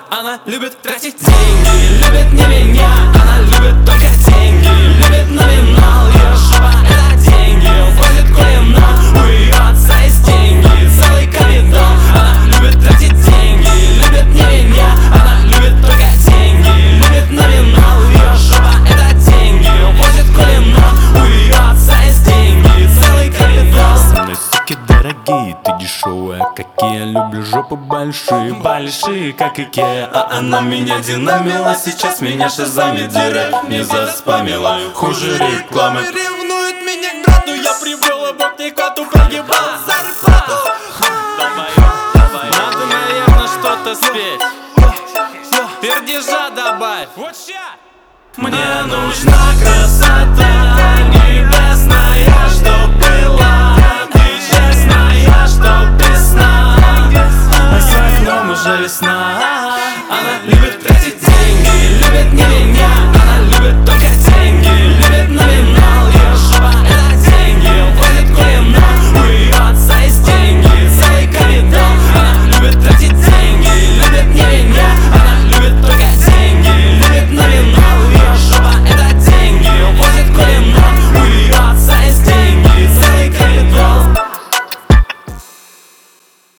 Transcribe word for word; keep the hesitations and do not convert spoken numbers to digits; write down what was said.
Она любит тратить деньги, любит не меня. Она любит только деньги, любит номинал. Ее жопа — это деньги, возит кулинал. У ее отца есть деньги, целый коридор. Она любит тратить деньги, любит не меня. Она любит только деньги, любит номинал. Ее жопа — это деньги, возит кулинал. У ее отца есть деньги, целый коридор. Со мной суки дорогие, ты дешевая, как я люблю жопы большие, большие, как Икеа. А она меня динамила, сейчас меня шазами директ не заспамила. Хуже рекламы. Ревнует меня к брату, я привел его к некоту, прогибал зарплату. Надо, наверное, что-то спеть. Пердежа добавь. Вот ща. Мне нужна